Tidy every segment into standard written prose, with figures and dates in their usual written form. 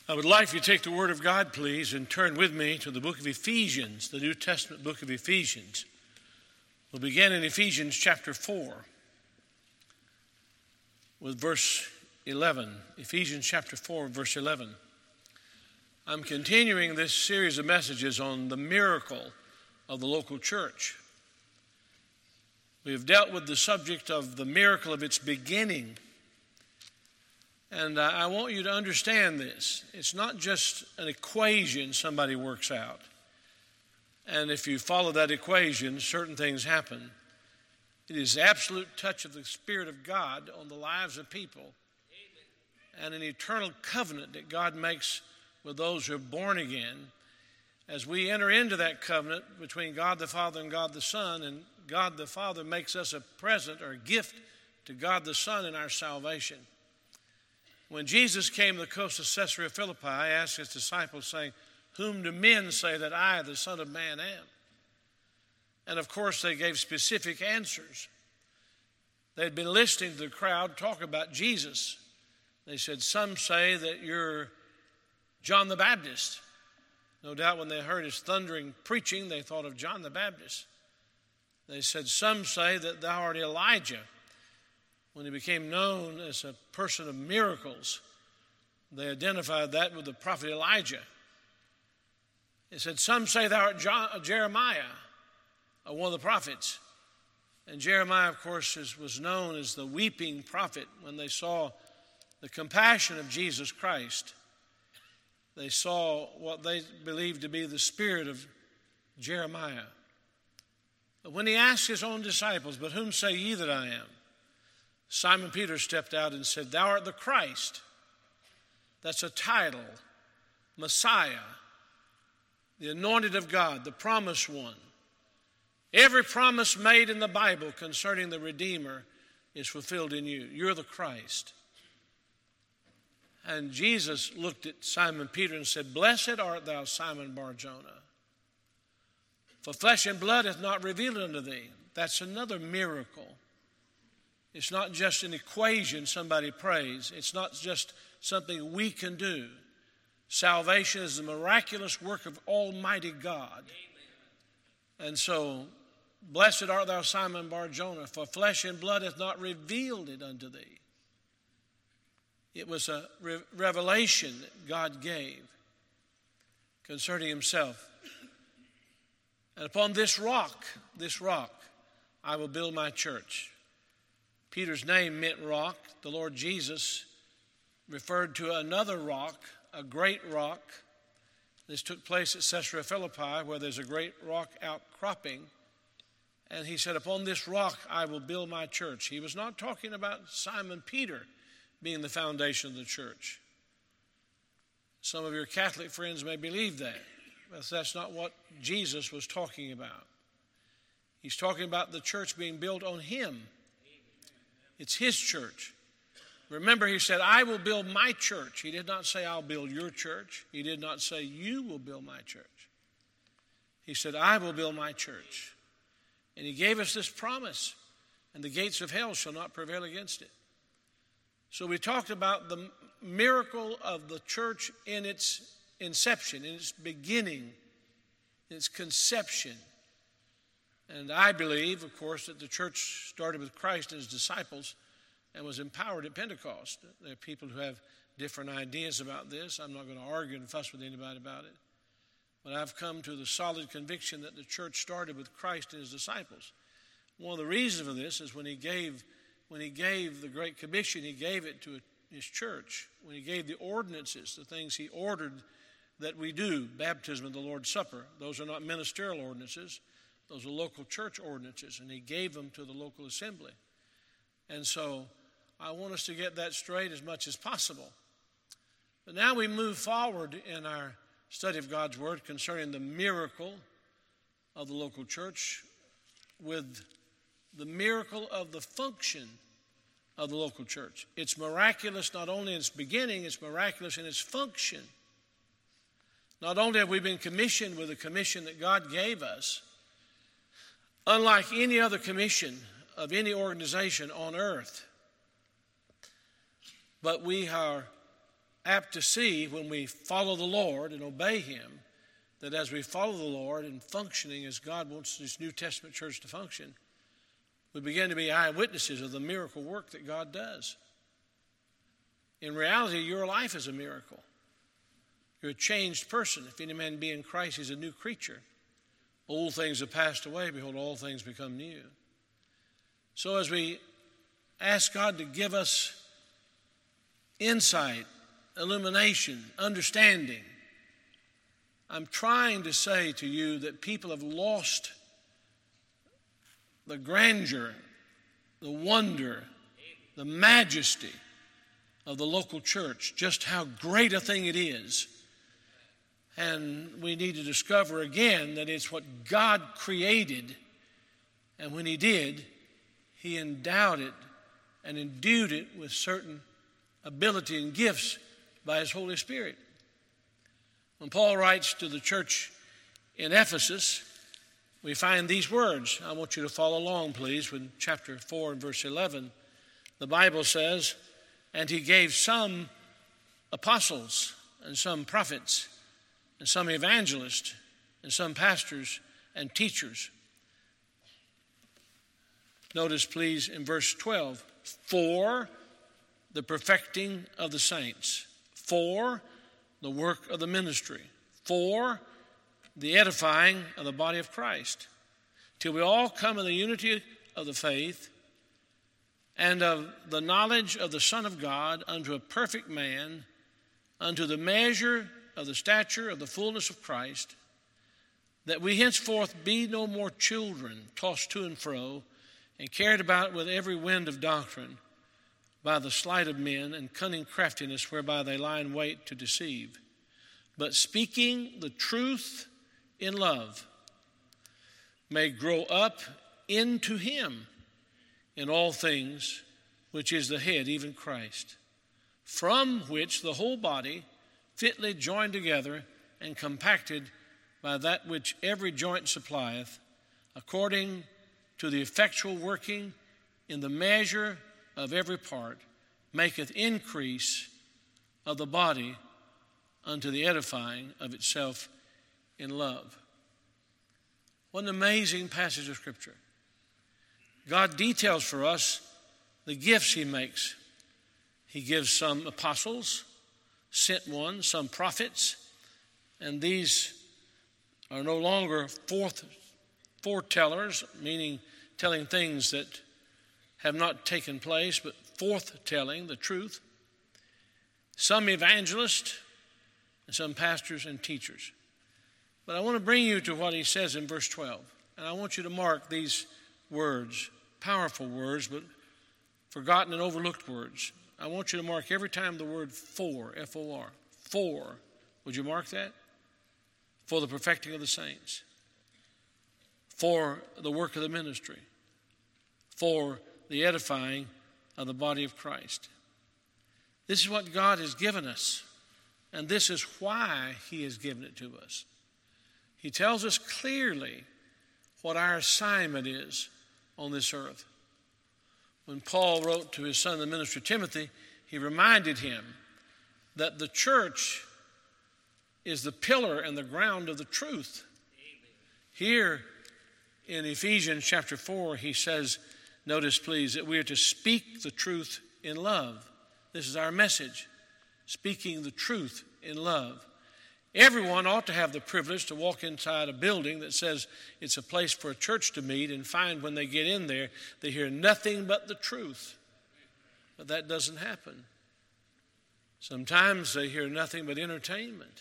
I would like you to take the Word of God, please, and turn with me to the book of Ephesians, the New Testament book of Ephesians. We'll begin in Ephesians chapter 4 with verse 11. Ephesians chapter 4, verse 11. I'm continuing this series of messages on the miracle of the local church. We have dealt with the subject of the miracle of its beginning. And I want you to understand this. It's not just an equation somebody works out. And if you follow that equation, certain things happen. It is the absolute touch of the Spirit of God on the lives of people. Amen. And an eternal covenant that God makes with those who are born again. As we enter into that covenant between God the Father and God the Son, and God the Father makes us a present or a gift to God the Son in our salvation. When Jesus came to the coast of Caesarea Philippi, he asked his disciples, saying, "Whom do men say that I, the Son of Man, am?" And of course, they gave specific answers. They'd been listening to the crowd talk about Jesus. They said, "Some say that you're John the Baptist." No doubt when they heard his thundering preaching, they thought of John the Baptist. They said, "Some say that thou art Elijah." When he became known as a person of miracles, they identified that with the prophet Elijah. They said, "Some say thou art Jeremiah, one of the prophets." And Jeremiah, of course, was known as the weeping prophet. When they saw the compassion of Jesus Christ, they saw what they believed to be the spirit of Jeremiah. But when he asked his own disciples, "But whom say ye that I am?" Simon Peter stepped out and said, "Thou art the Christ." That's a title, Messiah, the anointed of God, the promised one. Every promise made in the Bible concerning the Redeemer is fulfilled in you. You're the Christ. And Jesus looked at Simon Peter and said, "Blessed art thou, Simon Bar-Jonah, for flesh and blood hath not revealed it unto thee." That's another miracle. It's not just an equation somebody prays. It's not just something we can do. Salvation is the miraculous work of Almighty God. Amen. And so, blessed art thou, Simon Bar-Jonah, for flesh and blood hath not revealed it unto thee. It was a revelation that God gave concerning himself. And upon this rock, I will build my church. Peter's name meant rock. The Lord Jesus referred to another rock, a great rock. This took place at Caesarea Philippi, where there's a great rock outcropping. And he said, "Upon this rock I will build my church." He was not talking about Simon Peter being the foundation of the church. Some of your Catholic friends may believe that, but that's not what Jesus was talking about. He's talking about the church being built on him. It's his church. Remember, he said, "I will build my church." He did not say, "I'll build your church." He did not say, "You will build my church." He said, "I will build my church." And he gave us this promise, "And the gates of hell shall not prevail against it." So we talked about the miracle of the church in its inception, in its beginning, in its conception. And I believe, of course, that the church started with Christ and his disciples and was empowered at Pentecost. There are people who have different ideas about this. I'm not going to argue and fuss with anybody about it. But I've come to the solid conviction that the church started with Christ and his disciples. One of the reasons for this is when he gave the Great Commission, he gave it to his church. When he gave the ordinances, the things he ordered that we do, baptism and the Lord's Supper, those are not ministerial ordinances. Those are local church ordinances, and he gave them to the local assembly. And so I want us to get that straight as much as possible. But now we move forward in our study of God's Word concerning the miracle of the local church with the miracle of the function of the local church. It's miraculous not only in its beginning, it's miraculous in its function. Not only have we been commissioned with a commission that God gave us, unlike any other commission of any organization on earth, but we are apt to see when we follow the Lord and obey Him, that as we follow the Lord and functioning as God wants this New Testament church to function, we begin to be eyewitnesses of the miracle work that God does. In reality, your life is a miracle. You're a changed person. If any man be in Christ, he's a new creature. Old things have passed away. Behold, all things become new. So as we ask God to give us insight, illumination, understanding, I'm trying to say to you that people have lost the grandeur, the wonder, the majesty of the local church, just how great a thing it is. And we need to discover again that it's what God created, and when He did, He endowed it and endued it with certain ability and gifts by His Holy Spirit. When Paul writes to the church in Ephesus, we find these words. I want you to follow along, please, with chapter 4 and verse 11. The Bible says, "And He gave some apostles, and some prophets, and some evangelists, and some pastors and teachers." Notice, please, in verse 12, "For the perfecting of the saints, for the work of the ministry, for the edifying of the body of Christ, till we all come in the unity of the faith and of the knowledge of the Son of God, unto a perfect man, unto the measure of the stature of the fullness of Christ, that we henceforth be no more children, tossed to and fro, and carried about with every wind of doctrine, by the sleight of men and cunning craftiness whereby they lie in wait to deceive, but speaking the truth in love, may grow up into Him in all things, which is the head, even Christ, from which the whole body, fitly joined together and compacted by that which every joint supplieth, according to the effectual working in the measure of every part, maketh increase of the body unto the edifying of itself in love." What an amazing passage of Scripture. God details for us the gifts He makes. He gives some apostles, sent ones, some prophets, and these are no longer foretellers, meaning telling things that have not taken place, but forthtelling the truth. Some evangelists, and some pastors and teachers. But I want to bring you to what he says in verse 12. And I want you to mark these words, powerful words, but forgotten and overlooked words. I want you to mark every time the word for, F-O-R, for. Would you mark that? For the perfecting of the saints. For the work of the ministry. For the edifying of the body of Christ. This is what God has given us. And this is why He has given it to us. He tells us clearly what our assignment is on this earth. When Paul wrote to his son in the ministry Timothy, he reminded him that the church is the pillar and the ground of the truth. Here in Ephesians chapter 4, he says, notice please, that we are to speak the truth in love. This is our message, speaking the truth in love. Everyone ought to have the privilege to walk inside a building that says it's a place for a church to meet and find when they get in there, they hear nothing but the truth. But that doesn't happen. Sometimes they hear nothing but entertainment.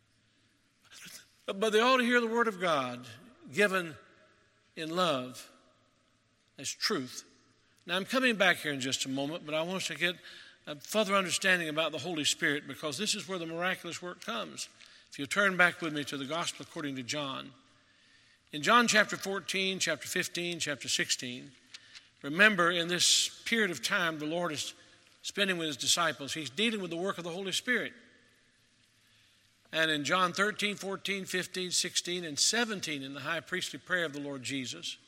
But they ought to hear the Word of God given in love as truth. Now, I'm coming back here in just a moment, but I want us to get a further understanding about the Holy Spirit, because this is where the miraculous work comes. If you turn back with me to the Gospel according to John. In John chapter 14, chapter 15, chapter 16, remember in this period of time the Lord is spending with His disciples. He's dealing with the work of the Holy Spirit. And in John 13, 14, 15, 16, and 17, in the high priestly prayer of the Lord Jesus,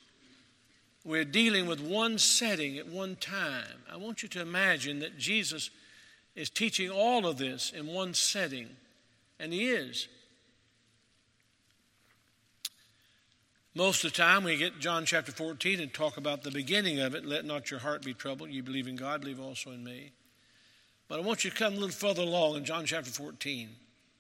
we're dealing with one setting at one time. I want you to imagine that Jesus is teaching all of this in one setting, and he is. Most of the time we get John chapter 14 and talk about the beginning of it. Let not your heart be troubled. You believe in God, believe also in me. But I want you to come a little further along in John chapter 14.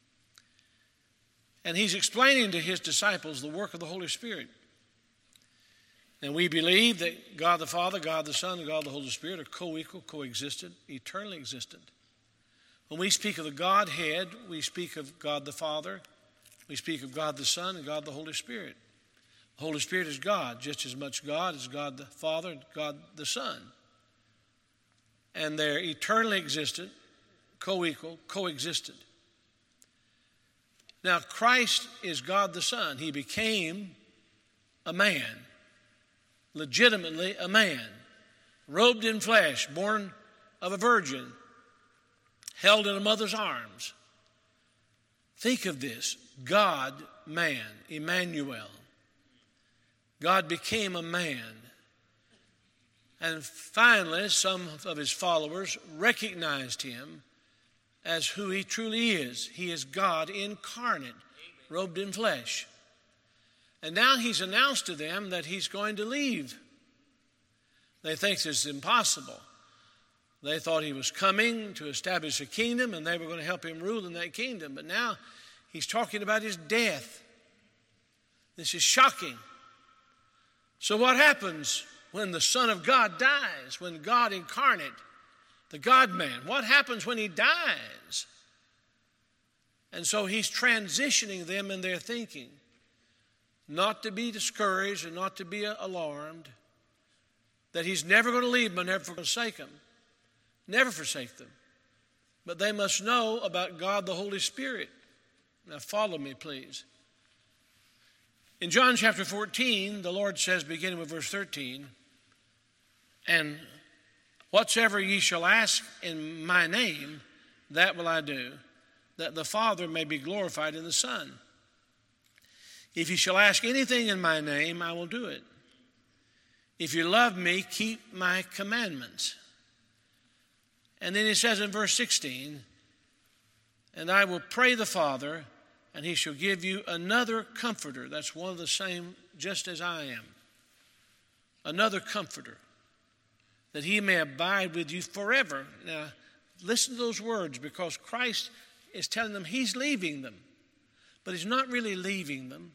And he's explaining to his disciples the work of the Holy Spirit. And we believe that God the Father, God the Son, and God the Holy Spirit are co-equal, co-existent, eternally existent. When we speak of the Godhead, we speak of God the Father, we speak of God the Son, and God the Holy Spirit. The Holy Spirit is God, just as much God as God the Father and God the Son. And they're eternally existent, co-equal, co-existent. Now, Christ is God the Son. He became a man, legitimately a man, robed in flesh, born of a virgin, held in a mother's arms. Think of this, God, man, Emmanuel. God became a man. And finally, some of his followers recognized him as who he truly is. He is God incarnate, robed in flesh. And now he's announced to them that he's going to leave. They think this is impossible. They thought he was coming to establish a kingdom and they were going to help him rule in that kingdom. But now he's talking about his death. This is shocking. So what happens when the Son of God dies, when God incarnate, the God-man, what happens when he dies? And so he's transitioning them in their thinking, not to be discouraged and not to be alarmed, that he's never going to leave them and never forsake them. Never forsake them. But they must know about God the Holy Spirit. Now follow me, please. In John chapter 14, the Lord says, beginning with verse 13, and whatsoever ye shall ask in my name, that will I do, that the Father may be glorified in the Son. If ye shall ask anything in my name, I will do it. If you love me, keep my commandments. And then he says in verse 16, and I will pray the Father, and he shall give you another comforter. That's one of the same, just as I am. Another comforter, that he may abide with you forever. Now, listen to those words, because Christ is telling them he's leaving them. But he's not really leaving them.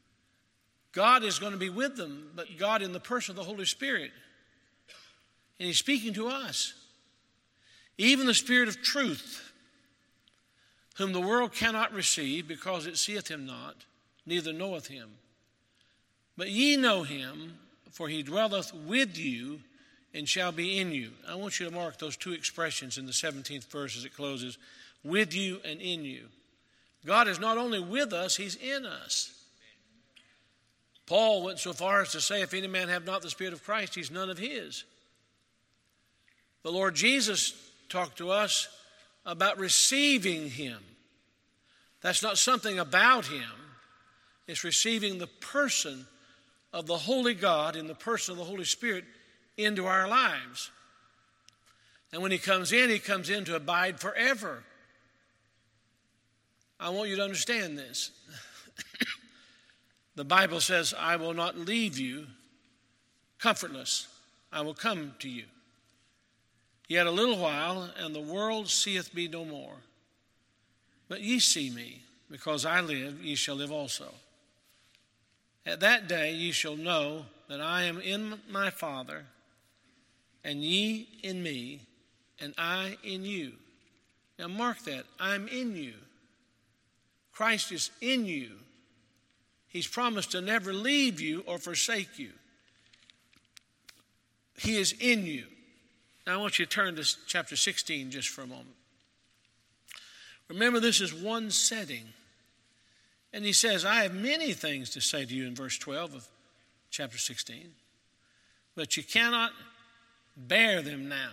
God is going to be with them, but God in the person of the Holy Spirit. And he's speaking to us. Even the Spirit of truth, whom the world cannot receive, because it seeth him not, neither knoweth him. But ye know him, for he dwelleth with you and shall be in you. I want you to mark those two expressions in the 17th verse as it closes, with you and in you. God is not only with us, he's in us. Paul went so far as to say, if any man have not the Spirit of Christ, he's none of his. The Lord Jesus talked to us about receiving him. That's not something about him. It's receiving the person of the Holy God in the person of the Holy Spirit into our lives. And when he comes in to abide forever. I want you to understand this. The Bible says, I will not leave you comfortless. I will come to you. Yet a little while, and the world seeth me no more. But ye see me, because I live, ye shall live also. At that day ye shall know that I am in my Father, and ye in me, and I in you. Now mark that, I'm in you. Christ is in you. He's promised to never leave you or forsake you. He is in you. Now I want you to turn to chapter 16 just for a moment. Remember, this is one setting. And he says, I have many things to say to you in verse 12 of chapter 16, but you cannot bear them now.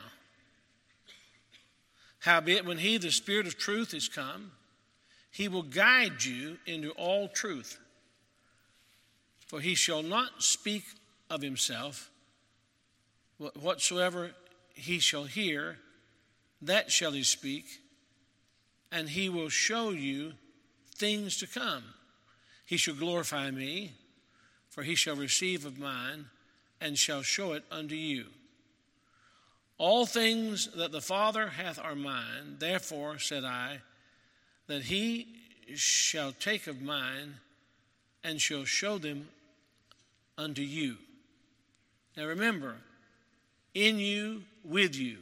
Howbeit, when he, the Spirit of truth, is come, he will guide you into all truth. For he shall not speak of himself, whatsoever he shall hear, that shall he speak, and he will show you things to come. He shall glorify me, for he shall receive of mine, and shall show it unto you. All things that the Father hath are mine. Therefore said I, that he shall take of mine, and shall show them unto you. Now remember, in you, with you.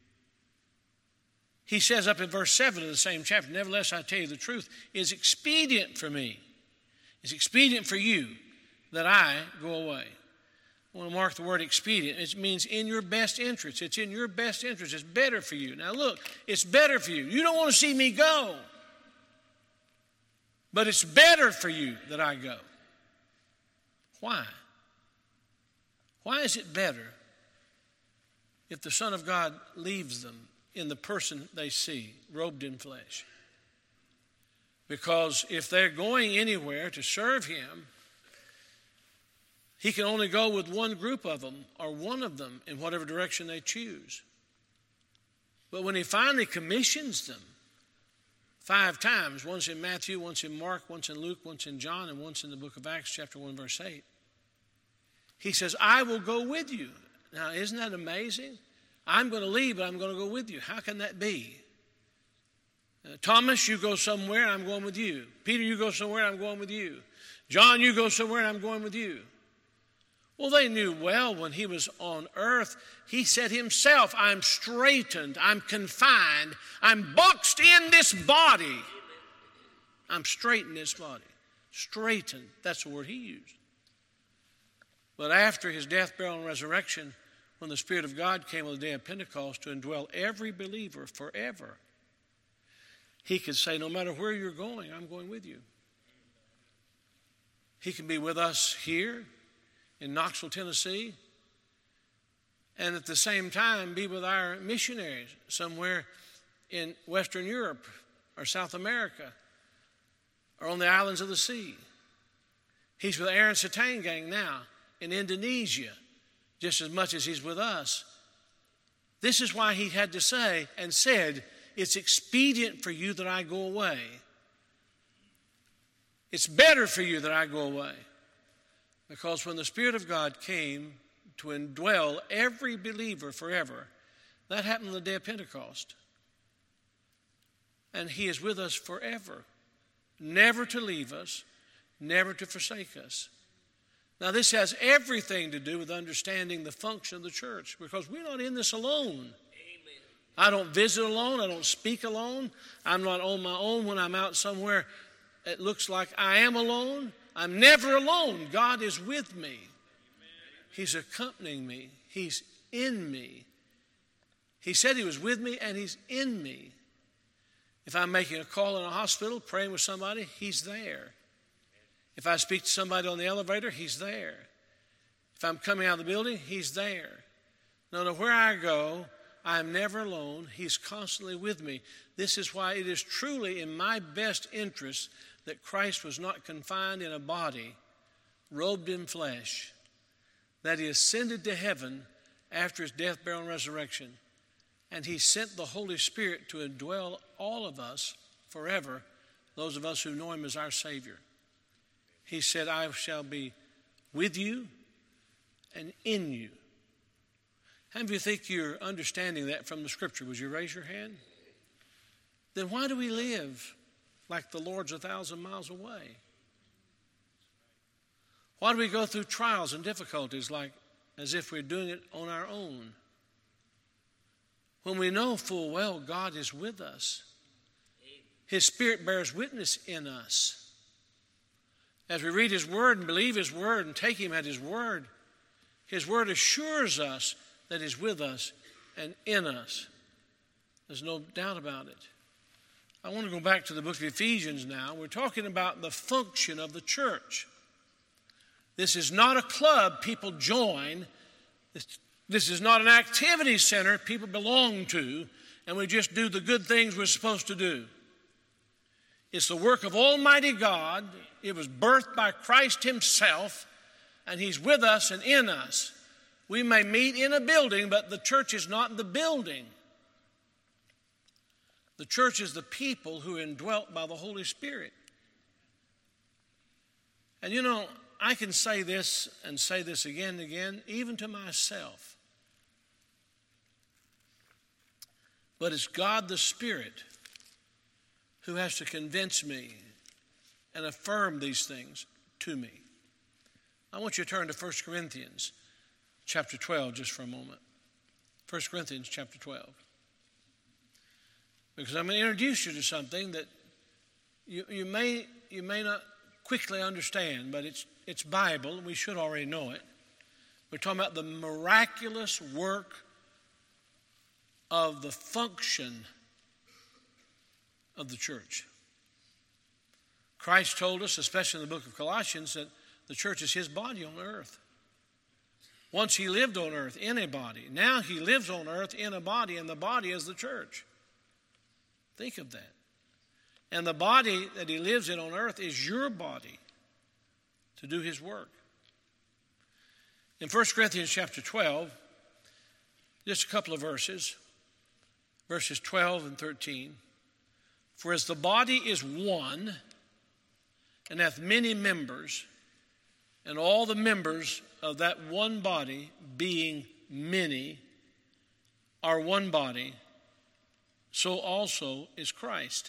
He says up in verse 7 of the same chapter, nevertheless I tell you the truth, it is expedient for me, it's expedient for you that I go away. I want to mark the word expedient. It means in your best interest. It's in your best interest. It's better for you. Now look, it's better for you. You don't want to see me go. But it's better for you that I go. Why? Why is it better if the Son of God leaves them in the person they see, robed in flesh? Because if they're going anywhere to serve him, he can only go with one group of them or one of them in whatever direction they choose. But when he finally commissions them 5 times, once in Matthew, once in Mark, once in Luke, once in John, and once in the book of Acts, chapter 1, verse 8, he says, I will go with you. Now, isn't that amazing? I'm going to leave, but I'm going to go with you. How can that be? Thomas, you go somewhere, I'm going with you. Peter, you go somewhere, I'm going with you. John, you go somewhere, and I'm going with you. Well, they knew well when he was on earth, he said himself, I'm straitened, I'm confined, I'm boxed in this body. I'm straight in this body. Straitened, that's the word he used. But after his death, burial, and resurrection, when the Spirit of God came on the day of Pentecost to indwell every believer forever, he could say, no matter where you're going, I'm going with you. He can be with us here in Knoxville, Tennessee, and at the same time be with our missionaries somewhere in Western Europe or South America or on the islands of the sea. He's with Aaron Satang Gang now in Indonesia just as much as he's with us. This is why he had to say and said, it's expedient for you that I go away. It's better for you that I go away. Because when the Spirit of God came to indwell every believer forever, that happened on the day of Pentecost. And he is with us forever, never to leave us, never to forsake us. Now this has everything to do with understanding the function of the church, because we're not in this alone. Amen. I don't visit alone. I don't speak alone. I'm not on my own when I'm out somewhere. It looks like I am alone. I'm never alone. God is with me. He's accompanying me. He's in me. He said he was with me and he's in me. If I'm making a call in a hospital, praying with somebody, he's there. If I speak to somebody on the elevator, he's there. If I'm coming out of the building, he's there. No matter where I go, I am never alone. He's constantly with me. This is why it is truly in my best interest that Christ was not confined in a body, robed in flesh, that he ascended to heaven after his death, burial, and resurrection, and he sent the Holy Spirit to indwell all of us forever, those of us who know him as our Savior. He said, I shall be with you and in you. How many of you think you're understanding that from the Scripture? Would you raise your hand? Then why do we live like the Lord's 1,000 miles away? Why do we go through trials and difficulties like as if we're doing it on our own? When we know full well God is with us. His Spirit bears witness in us. As we read his word and believe his word and take him at his word assures us that he's with us and in us. There's no doubt about it. I want to go back to the book of Ephesians now. We're talking about the function of the church. This is not a club people join. This is not an activity center people belong to, and we just do the good things we're supposed to do. It's the work of Almighty God. It was birthed by Christ himself, and he's with us and in us. We may meet in a building, but the church is not the building. The church is the people who are indwelt by the Holy Spirit. And you know, I can say this and say this again and again, even to myself. But it's God the Spirit who has to convince me and affirm these things to me. I want you to turn to 1 Corinthians chapter 12 just for a moment. 1 Corinthians chapter 12. Because I'm going to introduce you to something that you may not quickly understand, but it's Bible, and we should already know it. We're talking about the miraculous work of the function of the church. Christ told us, especially in the book of Colossians, that the church is his body on earth. Once he lived on earth in a body. Now he lives on earth in a body, and the body is the church. Think of that. And the body that he lives in on earth is your body to do his work. In 1 Corinthians chapter 12, just a couple of verses 12 and 13. For as the body is one and hath many members, and all the members of that one body, being many, are one body, so also is Christ.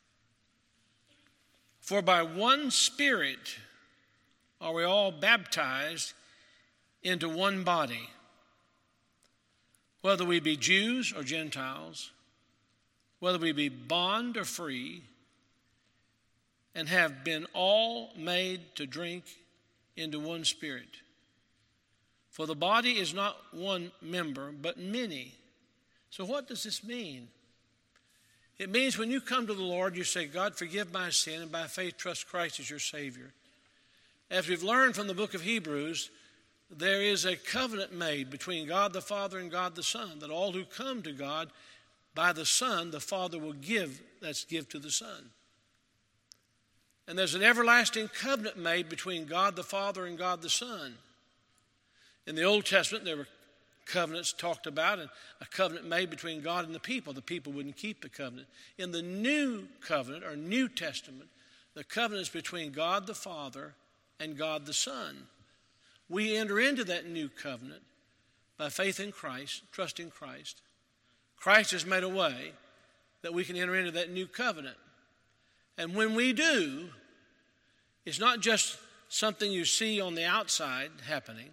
For by one Spirit are we all baptized into one body, whether we be Jews or Gentiles, whether we be bond or free, and have been all made to drink into one Spirit. For the body is not one member, but many. So what does this mean? It means when you come to the Lord, you say, God, forgive my sin, and by faith trust Christ as your Savior. As we've learned from the book of Hebrews, there is a covenant made between God the Father and God the Son, that all who come to God by the Son, the Father will give, that's give to the Son. And there's an everlasting covenant made between God the Father and God the Son. In the Old Testament, there were covenants talked about, and a covenant made between God and the people. The people wouldn't keep the covenant. In the New Covenant, or New Testament, the covenant is between God the Father and God the Son. We enter into that new covenant by faith in Christ, trusting Christ. Christ has made a way that we can enter into that new covenant. And when we do, it's not just something you see on the outside happening.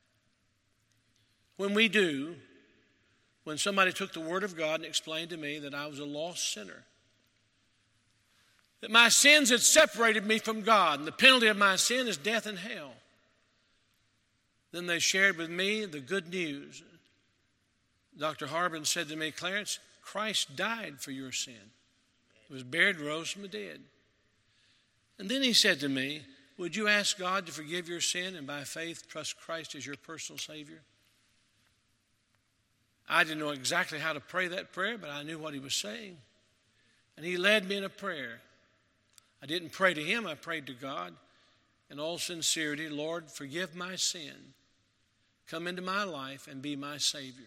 When we do, when somebody took the Word of God and explained to me that I was a lost sinner, that my sins had separated me from God, and the penalty of my sin is death and hell, then they shared with me the good news. Dr. Harbin said to me, Clarence, Christ died for your sin. He was buried, rose from the dead. And then he said to me, would you ask God to forgive your sin and by faith trust Christ as your personal Savior? I didn't know exactly how to pray that prayer, but I knew what he was saying. And he led me in a prayer. I didn't pray to him, I prayed to God. In all sincerity, Lord, forgive my sin. Come into my life and be my Savior.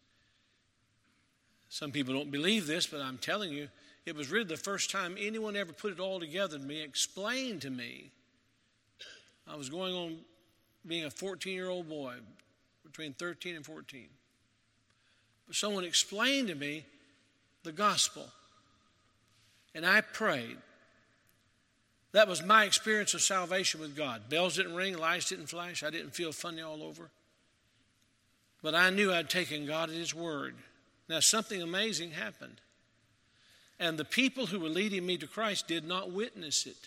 Some people don't believe this, but I'm telling you, it was really the first time anyone ever put it all together to me, explained to me. I was going on being a 14-year-old boy, between 13 and 14. But someone explained to me the gospel. And I prayed. That was my experience of salvation with God. Bells didn't ring, lights didn't flash. I didn't feel funny all over. But I knew I'd taken God at his word. Now something amazing happened. And the people who were leading me to Christ did not witness it.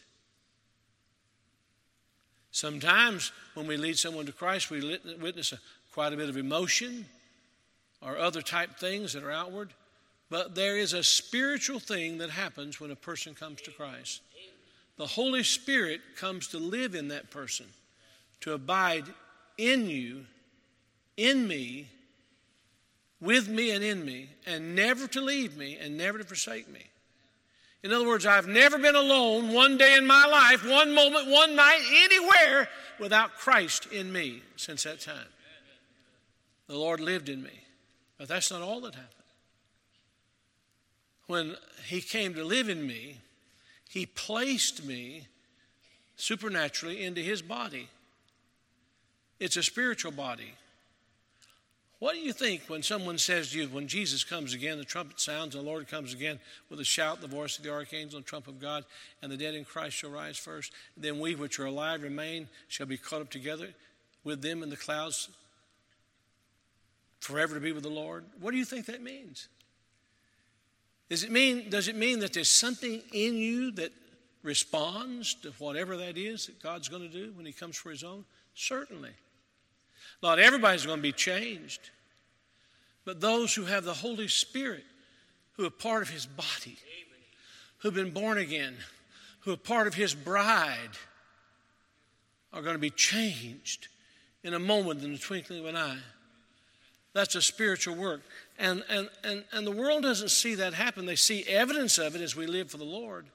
Sometimes when we lead someone to Christ, we witness quite a bit of emotion or other type things that are outward. But there is a spiritual thing that happens when a person comes to Christ. The Holy Spirit comes to live in that person, to abide in you, in me, with me and in me, and never to leave me and never to forsake me. In other words, I've never been alone one day in my life, one moment, one night, anywhere without Christ in me since that time. The Lord lived in me. But that's not all that happened. when he came to live in me, he placed me supernaturally into his body. It's a spiritual body. What do you think when someone says to you, when Jesus comes again, the trumpet sounds, and the Lord comes again with a shout, the voice of the archangel, and trump of God, and the dead in Christ shall rise first. Then we which are alive remain shall be caught up together with them in the clouds forever to be with the Lord. What do you think that means? Does it mean that there's something in you that responds to whatever that is that God's going to do when he comes for his own? Certainly. Not everybody's going to be changed. But those who have the Holy Spirit, who are part of his body, who've been born again, who are part of his bride, are going to be changed in a moment, in the twinkling of an eye. That's a spiritual work. And the world doesn't see that happen. They see evidence of it as we live for the Lord.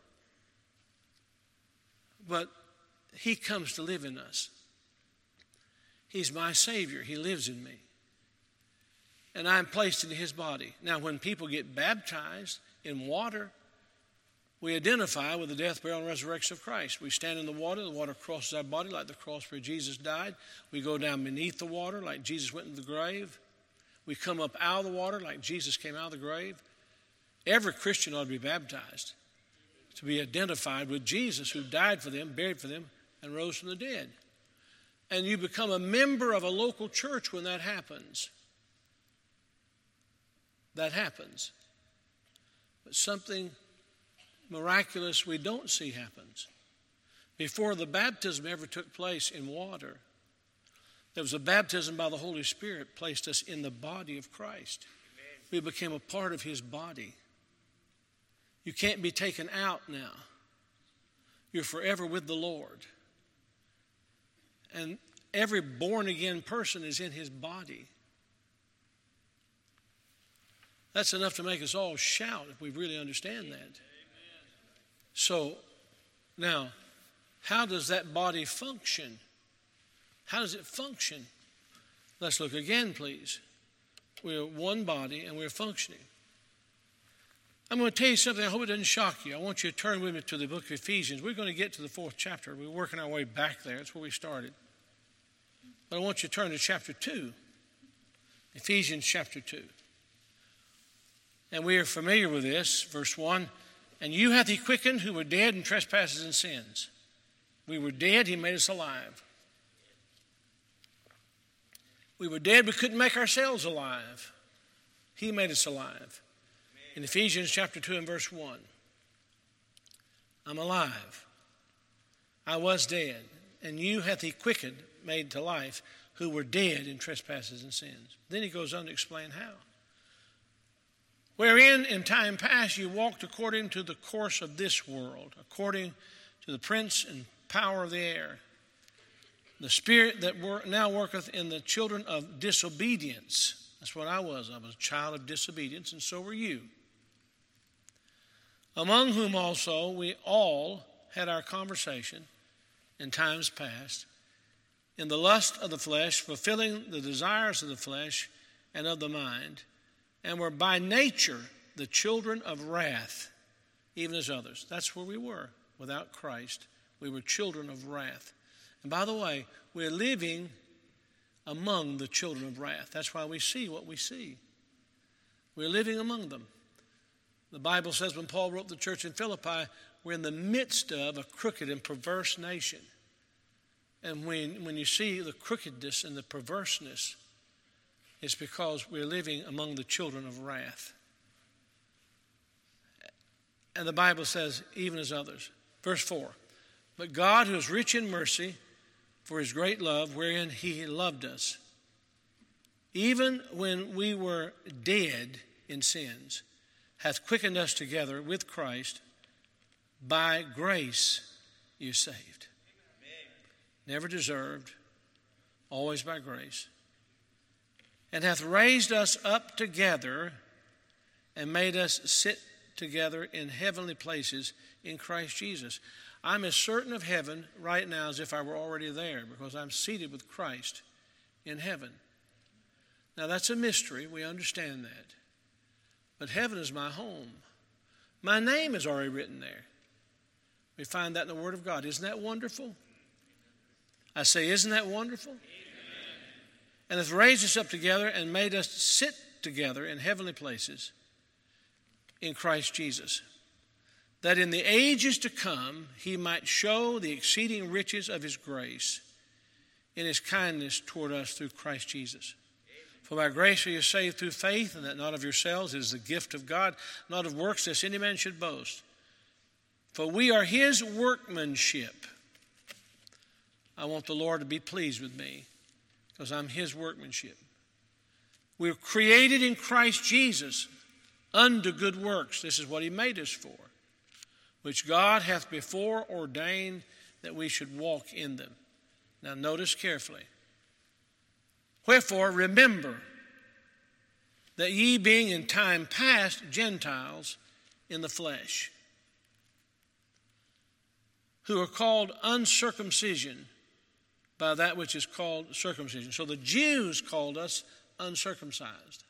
But he comes to live in us. He's my Savior. He lives in me. And I'm placed in his body. Now, when people get baptized in water, we identify with the death, burial, and resurrection of Christ. We stand in the water crosses our body like the cross where Jesus died. We go down beneath the water like Jesus went into the grave. We come up out of the water like Jesus came out of the grave. Every Christian ought to be baptized to be identified with Jesus, who died for them, buried for them, and rose from the dead. And you become a member of a local church when that happens. That happens. But something miraculous we don't see happens. Before the baptism ever took place in water, there was a baptism by the Holy Spirit placed us in the body of Christ. Amen. We became a part of his body. You can't be taken out now. You're forever with the Lord. And every born-again person is in his body. That's enough to make us all shout if we really understand that. Amen. So, now, how does that body function? How does it function? Let's look again, please. We're one body and we're functioning. I'm going to tell you something. I hope it doesn't shock you. I want you to turn with me to the book of Ephesians. We're going to get to the 4th chapter. We're working our way back there. That's where we started. But I want you to turn to chapter 2. Ephesians chapter 2. And we are familiar with this. Verse 1. And you hath he quickened who were dead in trespasses and sins. We were dead. He made us alive. We were dead. We couldn't make ourselves alive. He made us alive. In Ephesians chapter 2 and verse 1. I'm alive. I was dead. And you hath he quickened, made to life, who were dead in trespasses and sins. Then he goes on to explain how. Wherein in time past you walked according to the course of this world, according to the prince and power of the air, the spirit that now worketh in the children of disobedience. That's what I was. I was a child of disobedience, and so were you. Among whom also we all had our conversation in times past, in the lust of the flesh, fulfilling the desires of the flesh and of the mind, and were by nature the children of wrath, even as others. That's where we were. Without Christ, we were children of wrath. And by the way, we're living among the children of wrath. That's why we see what we see. We're living among them. The Bible says when Paul wrote the church in Philippi, we're in the midst of a crooked and perverse nation. And when you see the crookedness and the perverseness, it's because we're living among the children of wrath. And the Bible says, even as others. Verse 4, but God, who is rich in mercy, for his great love, wherein he loved us, even when we were dead in sins, hath quickened us together with Christ. By grace you're saved. Amen. Never deserved, always by grace. And hath raised us up together and made us sit together in heavenly places in Christ Jesus. I'm as certain of heaven right now as if I were already there, because I'm seated with Christ in heaven. Now that's a mystery. We understand that. But heaven is my home. My name is already written there. We find that in the Word of God. Isn't that wonderful? I say, isn't that wonderful? Amen. And hath raised us up together and made us sit together in heavenly places in Christ Jesus, that in the ages to come he might show the exceeding riches of his grace in his kindness toward us through Christ Jesus. For by grace are you saved through faith, and that not of yourselves, it is the gift of God, not of works, lest any man should boast. For we are his workmanship. I want the Lord to be pleased with me, because I'm his workmanship. We're created in Christ Jesus unto good works. This is what he made us for, which God hath before ordained that we should walk in them. Now notice carefully. Wherefore remember that ye being in time past Gentiles in the flesh, who are called uncircumcision by that which is called circumcision. So the Jews called us uncircumcised.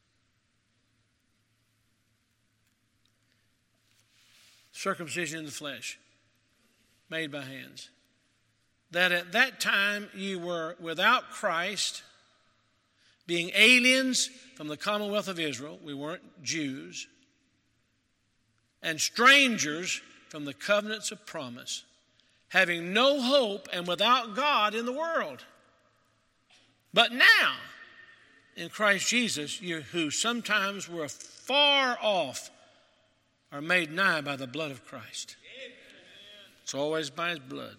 Circumcision in the flesh, made by hands. That at that time you were without Christ, being aliens from the commonwealth of Israel, we weren't Jews, and strangers from the covenants of promise, having no hope and without God in the world. But now, in Christ Jesus, you who sometimes were far off are made nigh by the blood of Christ. It's always by his blood.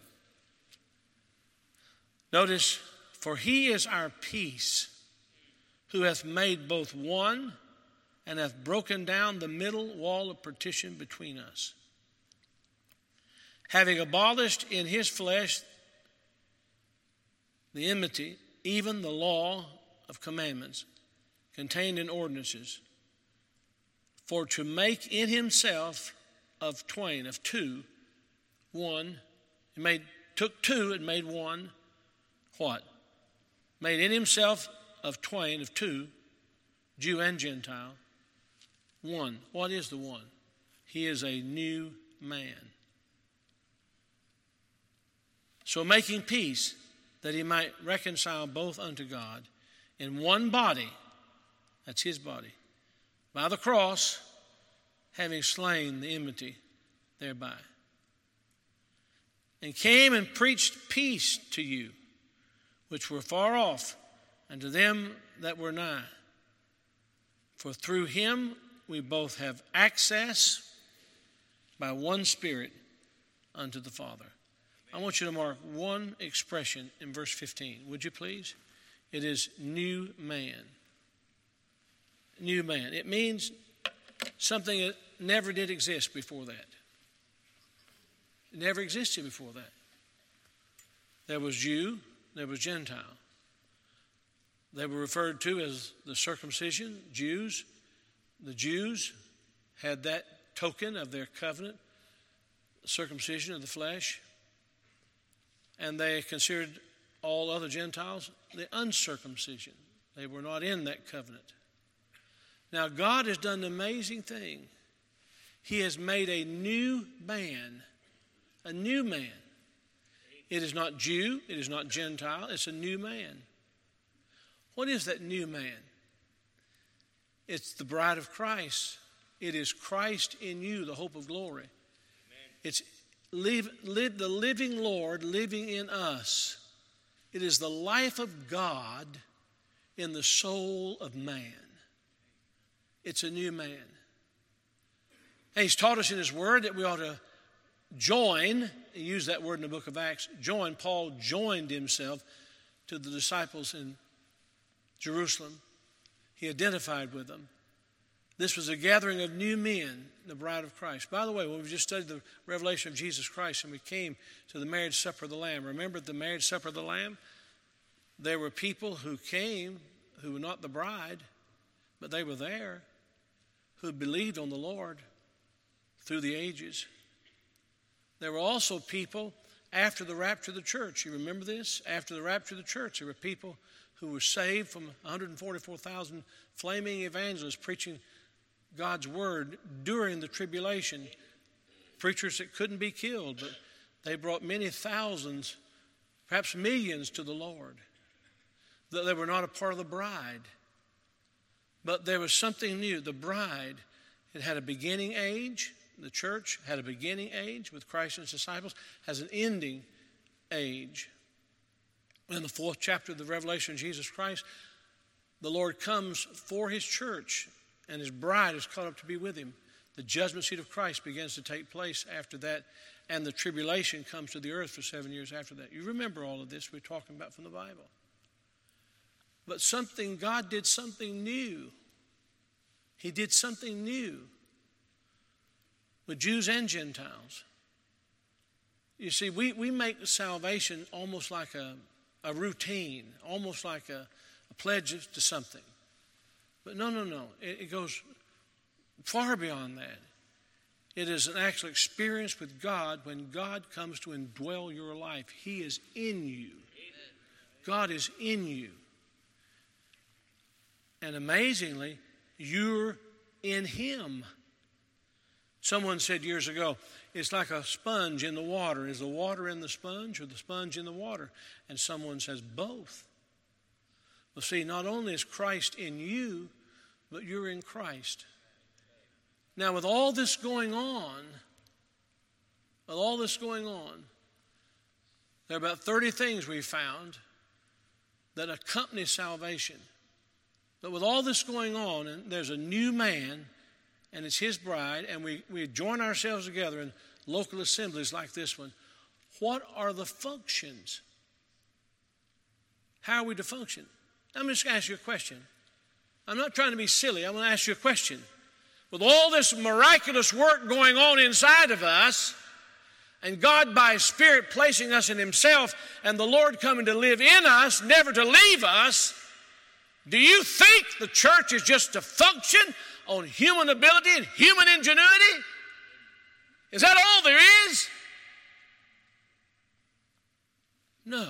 Notice, for he is our peace, who hath made both one and hath broken down the middle wall of partition between us, having abolished in his flesh the enmity, even the law of commandments contained in ordinances, for to make in himself of twain, of two, one. He took two and made one. What? Made in himself of twain, of two, Jew and Gentile, one. What is the one? He is a new man. So making peace, that he might reconcile both unto God in one body, that's his body, by the cross, having slain the enmity thereby. And came and preached peace to you, which were far off, and to them that were nigh. For through him we both have access by one Spirit unto the Father. I want you to mark one expression in verse 15, would you please? It is new man. New man. It means something that never did exist before that. It never existed before that. There was Jew, there was Gentile. They were referred to as the circumcision, Jews. The Jews had that token of their covenant, the circumcision of the flesh. And they considered all other Gentiles the uncircumcision. They were not in that covenant. Now, God has done an amazing thing. He has made a new man. A new man. It is not Jew. It is not Gentile. It's a new man. What is that new man? It's the bride of Christ. It is Christ in you, the hope of glory. Amen. It's the living Lord living in us. It is the life of God in the soul of man. It's a new man. And he's taught us in his word that we ought to join, he used that word in the book of Acts, join. Paul joined himself to the disciples in Jerusalem. He identified with them. This was a gathering of new men, the bride of Christ. By the way, when we just studied the revelation of Jesus Christ and we came to the marriage supper of the Lamb, remember the marriage supper of the Lamb? There were people who came who were not the bride, but they were there, who believed on the Lord through the ages. There were also people after the rapture of the church. You remember this? After the rapture of the church, there were people who were saved from 144,000 flaming evangelists preaching God's word during the tribulation. Preachers that couldn't be killed, but they brought many thousands, perhaps millions, to the Lord. That they were not a part of the bride. But there was something new. The bride, it had a beginning age. The church had a beginning age with Christ and his disciples, has an ending age. In the 4th chapter of the Revelation of Jesus Christ, the Lord comes for his church, and his bride is caught up to be with him. The judgment seat of Christ begins to take place after that, and the tribulation comes to the earth for 7 years after that. You remember all of this we're talking about from the Bible. But God did something new. He did something new with Jews and Gentiles. You see, we make salvation almost like a routine, almost like a pledge to something. But no. It goes far beyond that. It is an actual experience with God when God comes to indwell your life. He is in you. God is in you. And amazingly, you're in him. Someone said years ago, it's like a sponge in the water. Is the water in the sponge or the sponge in the water? And someone says both. Well, see, not only is Christ in you, but you're in Christ. Now, with all this going on, there are about 30 things we found that accompany salvation. But with all this going on, and there's a new man, and it's his bride, and we join ourselves together in local assemblies like this one. What are the functions? How are we to function? I'm just going to ask you a question. I'm not trying to be silly. I'm going to ask you a question. With all this miraculous work going on inside of us, and God by his Spirit placing us in himself, and the Lord coming to live in us, never to leave us, do you think the church is just to function on human ability and human ingenuity? Is that all there is? No.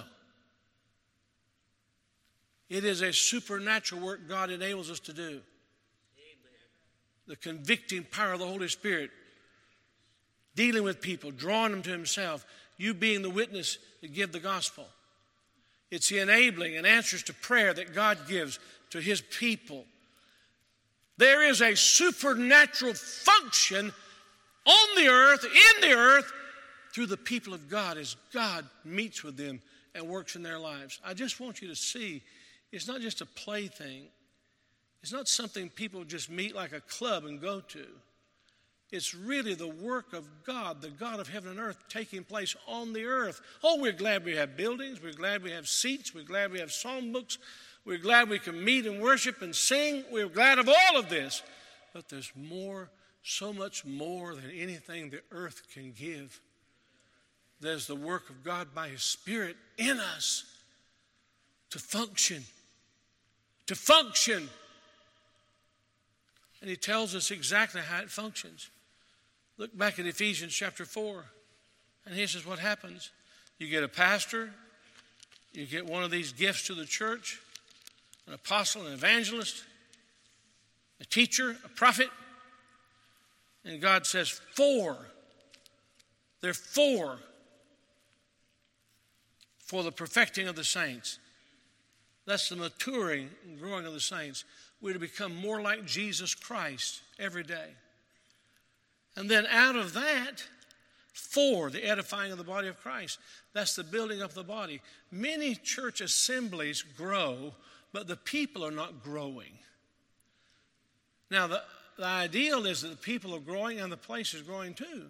It is a supernatural work God enables us to do. Amen. The convicting power of the Holy Spirit, dealing with people, drawing them to himself, you being the witness to give the gospel. It's the enabling and answers to prayer that God gives to his people. There is a supernatural function on the earth, in the earth, through the people of God as God meets with them and works in their lives. I just want you to see, it's not just a plaything. It's not something people just meet like a club and go to. It's really the work of God, the God of heaven and earth, taking place on the earth. Oh, we're glad we have buildings. We're glad we have seats. We're glad we have psalm books. We're glad we can meet and worship and sing. We're glad of all of this. But there's more, so much more than anything the earth can give. There's the work of God by his Spirit in us to function. To function. And he tells us exactly how it functions. Look back at Ephesians chapter 4. And he says what happens. You get a pastor. You get one of these gifts to the church. An apostle, an evangelist. A teacher, a prophet. And God says 4. There are 4 for the perfecting of the saints. That's the maturing and growing of the saints. We're to become more like Jesus Christ every day. And then out of that, 4, the edifying of the body of Christ. That's the building up of the body. Many church assemblies grow, but the people are not growing. Now, the ideal is that the people are growing and the place is growing too.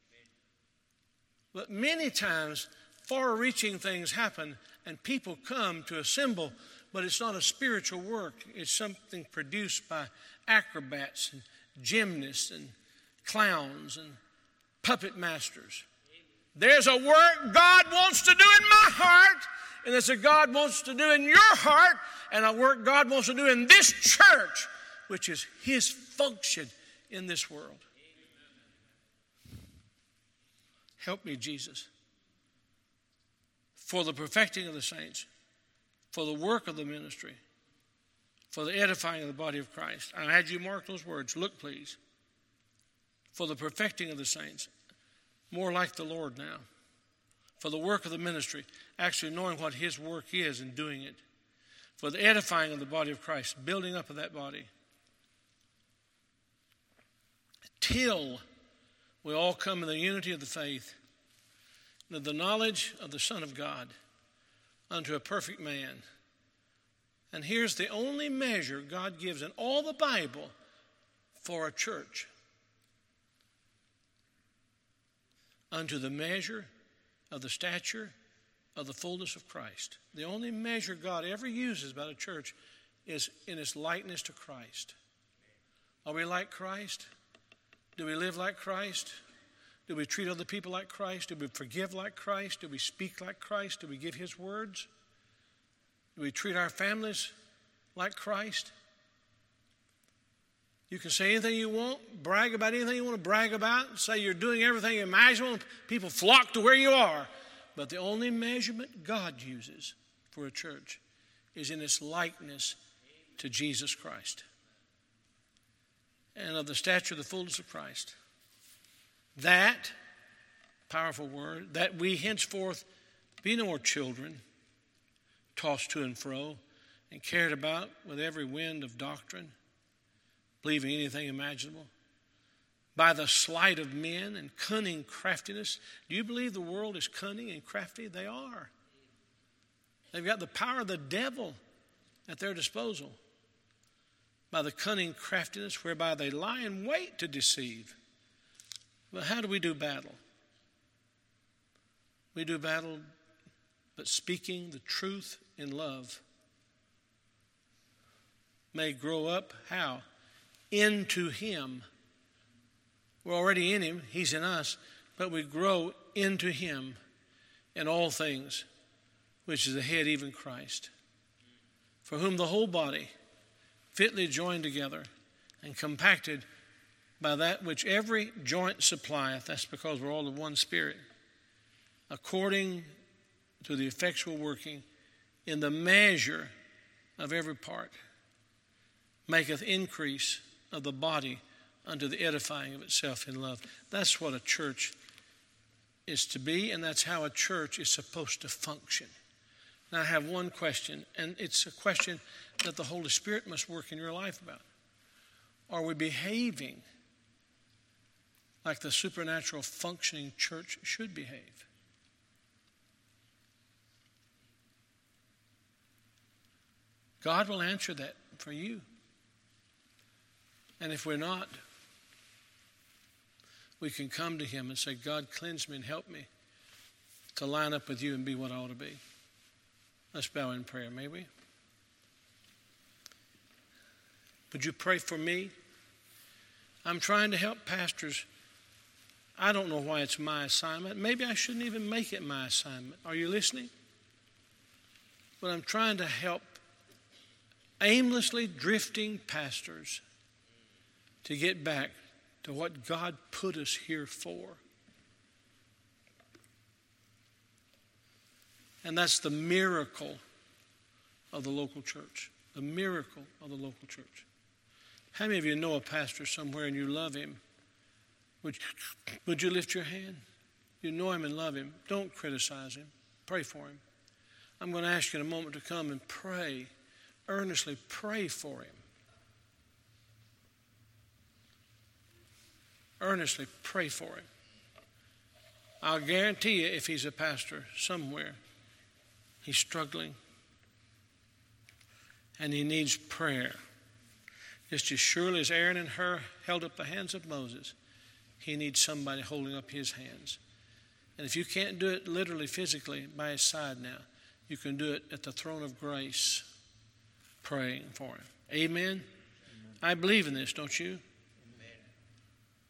But many times, far-reaching things happen and people come to assemble, but it's not a spiritual work. It's something produced by acrobats and gymnasts and clowns and puppet masters. There's a work God wants to do in my heart, and there's a God wants to do in your heart, and a work God wants to do in this church, which is his function in this world. Help me, Jesus. For the perfecting of the saints, for the work of the ministry, for the edifying of the body of Christ. I had you mark those words. Look, please. For the perfecting of the saints. More like the Lord now. For the work of the ministry. Actually knowing what his work is and doing it. For the edifying of the body of Christ. Building up of that body. Till we all come in the unity of the faith. And the knowledge of the Son of God. Unto a perfect man. And here's the only measure God gives in all the Bible for a church. Unto the measure of the stature of the fullness of Christ. The only measure God ever uses about a church is in its likeness to Christ. Are we like Christ? Do we live like Christ? Do we treat other people like Christ? Do we forgive like Christ? Do we speak like Christ? Do we give his words? Do we treat our families like Christ? You can say anything you want, brag about anything you want to brag about, say you're doing everything imaginable, people flock to where you are. But the only measurement God uses for a church is in its likeness to Jesus Christ. And of the stature of the fullness of Christ. That, powerful word, that we henceforth be no more children, tossed to and fro, and carried about with every wind of doctrine, believing anything imaginable, by the sleight of men and cunning craftiness. Do you believe the world is cunning and crafty? They are. They've got the power of the devil at their disposal. By the cunning craftiness whereby they lie in wait to deceive. But how do we do battle? We do battle but speaking the truth in love. May grow up, how? Into him. We're already in him, he's in us, but we grow into him in all things, which is the head, even Christ, for whom the whole body, fitly joined together and compacted by that which every joint supplieth, that's because we're all of one spirit, according to the effectual working in the measure of every part, maketh increase of the body unto the edifying of itself in love. That's what a church is to be, and that's how a church is supposed to function. Now I have one question, and it's a question that the Holy Spirit must work in your life about. Are we behaving like the supernatural functioning church should behave? God will answer that for you. And if we're not, we can come to him and say, God, cleanse me and help me to line up with you and be what I ought to be. Let's bow in prayer, may we? Would you pray for me? I'm trying to help pastors. I don't know why it's my assignment. Maybe I shouldn't even make it my assignment. Are you listening? But I'm trying to help aimlessly drifting pastors to get back to what God put us here for. And that's the miracle of the local church. The miracle of the local church. How many of you know a pastor somewhere and you love him? Would you lift your hand? You know him and love him. Don't criticize him. Pray for him. I'm going to ask you in a moment to come and pray. Earnestly pray for him. Earnestly pray for him. I'll guarantee you if he's a pastor somewhere, he's struggling and he needs prayer. Just as surely as Aaron and Hur held up the hands of Moses, he needs somebody holding up his hands. And if you can't do it literally, physically, by his side now, you can do it at the throne of grace, praying for him. Amen? I believe in this, don't you?